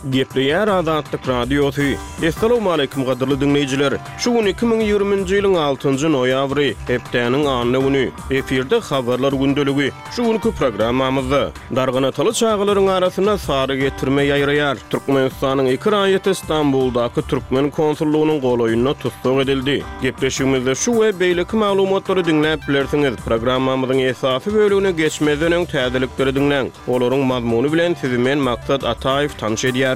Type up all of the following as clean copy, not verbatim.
Gepleýär Azatlyk Radiosu. Assalamu alaykum gaderly dinleýijiler. Şu gün 2020-nji ýylyň 6-njy noýabry, hepdeniň anyny güni. Eferde habarlar gündöligi. Şu günkü programmamyzda darganatyly çağlaryň arasyna sary getirme ýaýraýar. Türkmenistanyň iki raýaty Istanbuldaky türkmen konsullugynyň golaýyna tutsak edildi. Gepleşigimizde şu we beýleki maglumatlary dinläp bilersiňiz. Programmamyzyň esasy bölügine geçmeden öň täzelikleri dinleň. Olaryň mazmuny bilen sizi men Maksat Ataýew tanış edýär.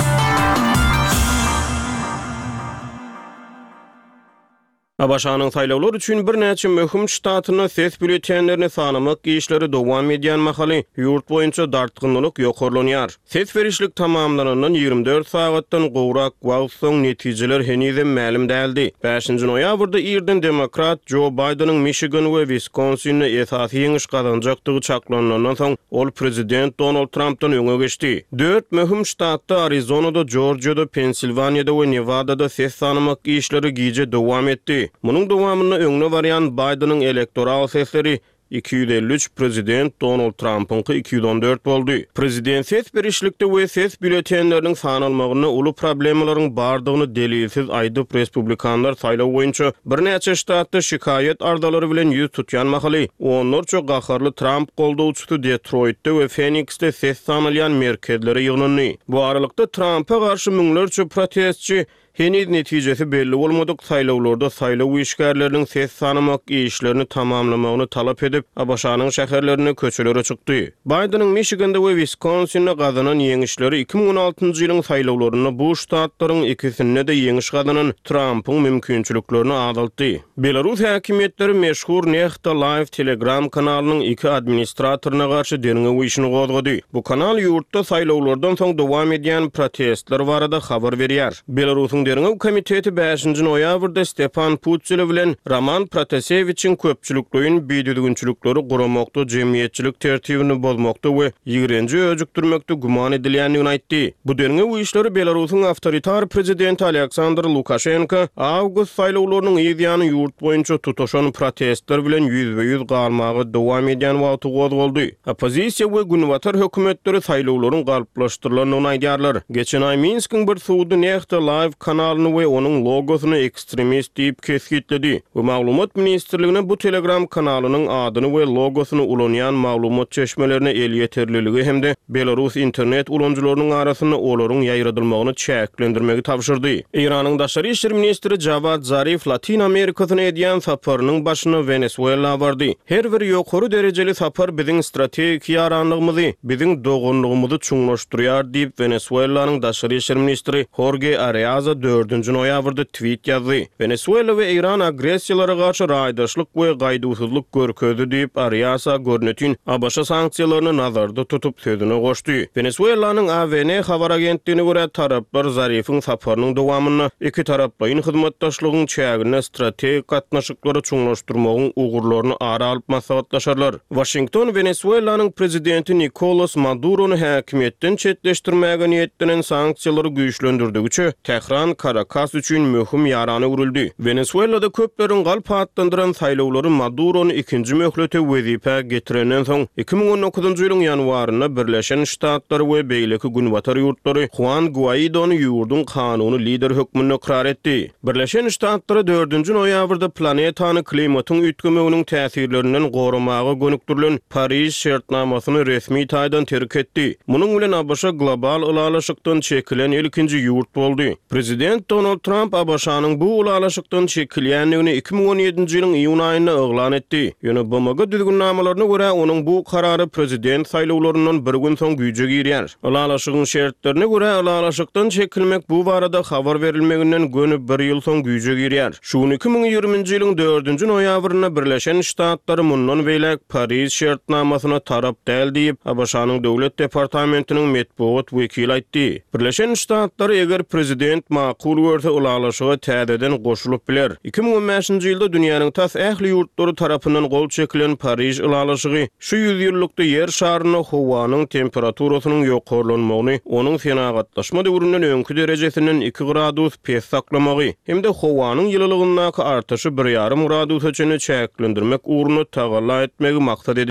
Abaşanyň saýlawlar üçin bir näçe möhüm ştatyna ses bülletenlerini sanamak işleri dowam edýän mahaly ýurt boýunça dartgynlyk ýokarlanýar. Ses berişlik tamamlanandan 24 sagatdan gowrak wagt soň netijeler henüzem ma'lum däldi. 5-nji noýabrda irden demokrat Joe Bidenyň Michigan we Wisconsin'de esasy ýeňiş gazanjakdygy çaklanandan soň ol prezident Donald Trump'dan öňe geçdi. 4 möhüm ştatda Arizona'da, Georgia'da, Pensilvaniýada we Nevada'da ses sanamak işleri giýje dowam etdi. Munun dowamyna öňüne barýan Bidenyň elektoral sesleri 253, prezident Donald Trump'ınky 214 boldy. Prezident ses berişlikde we ses bülletenleriniň sanalmagyna uly problemlaryň bardygyny delilsiz aýdyp respublikanlar saýlaw boýunça bir näçe ştatda şikayet ardalary bilen ýüz tutýan mahaly. Onlarça gaharly Trump goldawçysy Detroit'de we Phoenix'de ses sanalýan merkezlere ýygnandy. Bu aralykda Trump'a garşy müňlerçe protestçi heniz netijesi belli bolmadyk saýlawlarda saýlaw işgärleriniň ses sanamak işlerini tamamlamagyny talap edip Abaşanyň şäherlerine köçelere çykdy. Bidenyň Michigan'da we Wisconsin'de gazanan ýeňişleri 2016-njy ýylyň saýlawlaryna bu ştatlaryň ikisinde de ýeňiş gazanan Trump'yň mümkinçiliklerini adaltdy. Belarus häkimetleri meşhur Nexta Live Telegram kanalynyň iki administratoryna garşy deniňe işini gozgady. Bu kanal ýurtda saýlawlardan soň dowam edýän protestler barada habar berýär. Belarusyň Deriňe komiteti 5-nji noýabrda Stepan Putsile bilen Roman Protaseviçiň köpçülikliğin biýdüdügünçilikleri guramakda jemgyýetçilik tertibini bozmakda we ýigrenji öjükdirmekde guman edilýändigini aýtdy. Bu deriňe bu işleri Belarusyň awtoritar prezidenti Aleksandr Lukashenko awgust saýlawlarynyň ýygyany ýurt boýunça tutuşan protestler bilen ýüzbe-ýüz galmagy dowam edýän wagty gozgoldy. Opozisiýa we günwatar hökümetleri saýlawlaryň galplaşdyrylanyny aýdýarlar. Geçen aý Minskiň bir suwdy Nexta Live kanalyny we onuň logosyny ekstremist diýip kesgitledi. Bu maglumat ministrligine bu Telegram kanalynyň adyny we logosyny ulanýan maglumat çeşmelerini el ýeterliligi hemde Belarus internet ulanjylarynyň arasyna olaryň ýaýradylmagyny çäklendirmegi tapşyrdy. Iranyň daşary işler ministri Javad Zarif Latin Amerikasyna edýän saparynyň başyna Venezuela bardy. Her bir ýokary derejeli sapar biziň strategik ýaranlygymyzy, biziň dogonlugymyzy çuňlaşdyrýar diýip Venezuelanyň daşary işler ministri Jorge Arias 4-nji noýabrda tweet ýazdy. Venezuela we Iran agressiýalara garşy raýdaşlyk we gaýdusuzlyk görkezdi diýip Arias görnetin Abaşa sanksiýalaryny nazarda tutup sözüne goşdy. Venezuelanyň AWN habar agentligine görä taraplar Zarifyň saparynyň dowamyny iki taraplyň hyzmatdaşlygyň çägine strategik gatnaşyklary çuňlaşdyrmagyň ugurlaryny ara alyp maslahatlaşarlar. Washington Venezuelanyň prezidenti Nicolas Maduro'nu häkimetden çetleşdirmäge niýetlenen sanksiýalary güýçlendirdigiçe Tehran Caracas üçin möhüm ýarany urildi. Venezuelada köpleriň galp atlandyran saýlawlary Maduro'nu ikinji möhlete wezipe getirenden soň 2019-njy ýylyň ýanwaryna Birleşen Ştatlar we beýleki günwatar ýurtlary Juan Guaido'nu ýurdun kanuny lider hökmüne ikrar etdi. Birleşen Ştatlar 4-nji noýabrda planetany klimatyň ütgemeginiň täsirlerinden goramaga gönükdirilen Paris şertnamasyny resmi taýdan terk etdi. Munyň bilen Abaşa global ulalaşykdan çekilen ilkinji ýurt boldy. Prezident Donald Trump Abaşanyň bu ulalaşykdan çekilýänligini 2017-nji ýylyň iýun aýynda oglan etdi. Ýöne BMG düzgünlamalaryna görä onuň bu karary prezident saýlawlaryndan bir gün soň güýje girýär. Ulalaşygyň şertlerine görä ulalaşykdan çekilmek bu barada habar berilmeginden gönüp bir ýyl soň güýje girýär. Şuny 2020-nji ýylyň 4-nji noýabryna Birleşen Ştatlary mundan beýlek Paris şertnamasyna tarap däl diýip Abaşanyň döwlet departamentiniň metbuat wekili aýtdy. Birleşen Ştatlary eger prezident makul görse ulalaşyga täzeden goşulyp biler. 2015-nji ýylda dünýäniň tas ähli ýurtlary tarapyndan gol çekilen Paris ulalaşygy şu 100 ýyllykda ýer şaryna howanyň temperaturasynyň ýokarlanmagyny, onuň fenagatlaşma döwründen öňkü derejesinden 2 gradus pes saklamagy hemde howanyň ýylylygyndaky artaşy 1,5 gradusa çenli çäklendirmek uğruna tagalla etmegi maksat